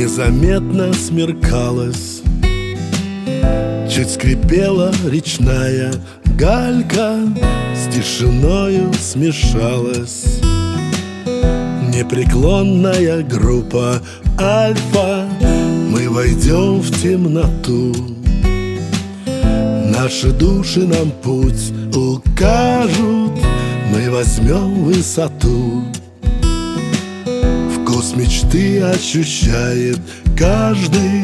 Незаметно смеркалось, чуть скрипела речная галька, с тишиною смешалась непреклонная группа Альфа. Мы войдем в темноту, наши души нам путь укажут, мы возьмем высоту. Вкус мечты ощущает каждый.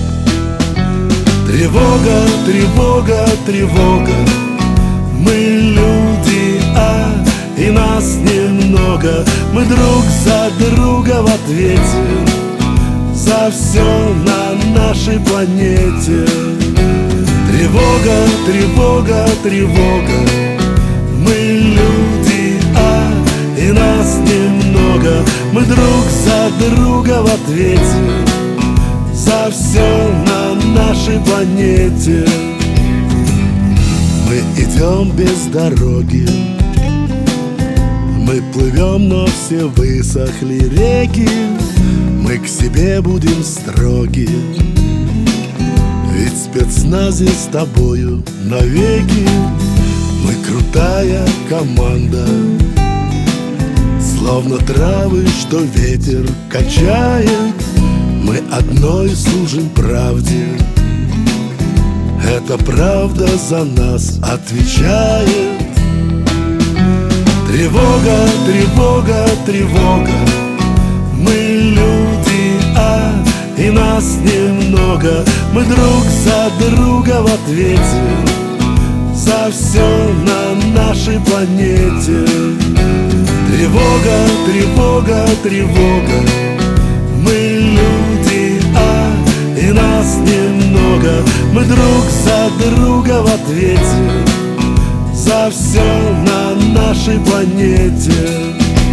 Тревога, тревога, тревога, мы люди, и нас немного. Мы друг за друга в ответе за все на нашей планете. Тревога, тревога, тревога, мы люди, и нас немного. Мы друг за друга в ответе за все на нашей планете. Мы идем без дороги, мы плывем, но все высохли реки. Мы к себе будем строги, ведь в спецназе с тобою навеки. Мы крутая команда, словно травы, что ветер качает. Мы одной служим правде, эта правда за нас отвечает. Тревога, тревога, тревога, мы люди, и нас немного. Мы друг за друга в ответе за все на нашей планете. Тревога, тревога, тревога, мы люди, и нас немного. Мы друг за друга в ответе за все на нашей планете.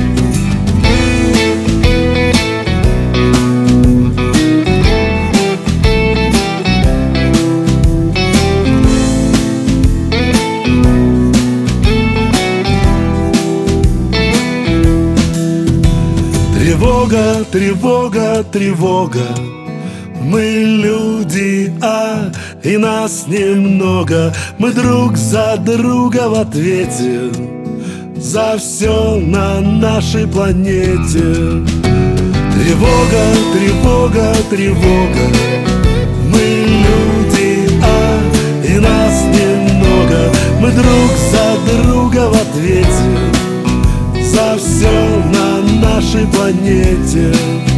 Тревога, тревога, тревога, мы люди, и нас немного. Мы друг за друга в ответе за все на нашей планете. Тревога, тревога, тревога, мы люди, и нас немного. Мы друг за друга в ответе за все на нашей планете.